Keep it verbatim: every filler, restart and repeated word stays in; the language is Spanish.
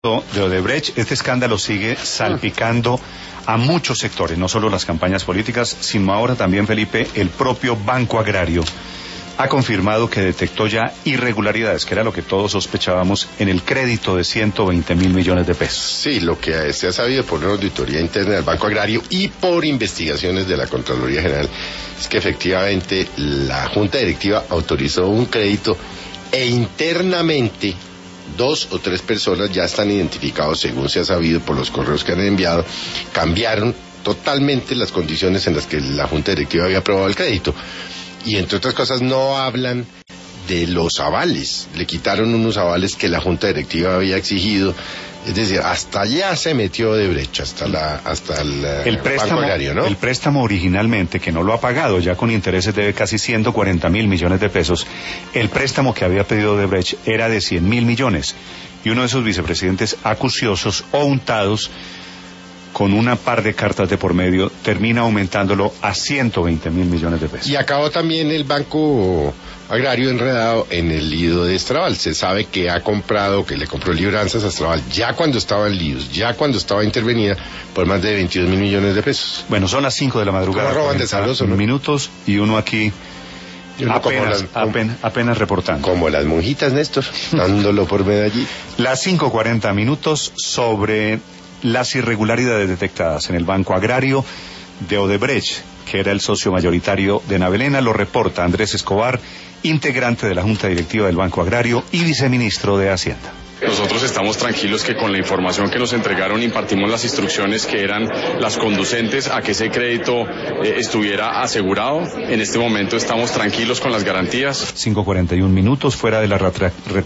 de Odebrecht, este escándalo sigue salpicando a muchos sectores, no solo las campañas políticas, sino ahora también, Felipe, el propio Banco Agrario ha confirmado que detectó ya irregularidades, que era lo que todos sospechábamos, en el crédito de ciento veinte mil millones de pesos. Sí, lo que se ha sabido por una auditoría interna del Banco Agrario y por investigaciones de la Contraloría General es que efectivamente la Junta Directiva autorizó un crédito e internamente dos o tres personas ya están identificados, según se ha sabido por los correos que han enviado, cambiaron totalmente las condiciones en las que la Junta Directiva había aprobado el crédito. Y entre otras cosas no hablan de los avales, le quitaron unos avales que la Junta Directiva había exigido, es decir, hasta allá se metió de brecha, hasta la hasta el, el préstamo, Banco Agrario, ¿no? El préstamo originalmente, que no lo ha pagado, ya con intereses debe casi ciento cuarenta mil millones de pesos, el préstamo que había pedido Odebrecht era de cien mil millones, y uno de esos vicepresidentes acuciosos o untados, con una par de cartas de por medio, termina aumentándolo a ciento veinte mil millones de pesos. Y acabó también el Banco Agrario enredado en el lío de Estraval. Se sabe que ha comprado, que le compró libranzas a Estraval ya cuando estaba en líos, ya cuando estaba intervenida, por más de veintidós mil millones de pesos. Bueno, son las cinco de la madrugada. ¿Cómo roban de sabroso, no? Minutos, y uno aquí uno apenas, las, apenas, apenas reportando. Como las monjitas, Néstor, dándolo por Medellín. Las cinco cuarenta minutos sobre las irregularidades detectadas en el Banco Agrario de Odebrecht, que era el socio mayoritario de Navelena. Lo reporta Andrés Escobar, integrante de la Junta Directiva del Banco Agrario y viceministro de Hacienda. Nosotros estamos tranquilos que con la información que nos entregaron impartimos las instrucciones que eran las conducentes a que ese crédito eh, estuviera asegurado. En este momento estamos tranquilos con las garantías. cinco cuarenta y uno minutos fuera de la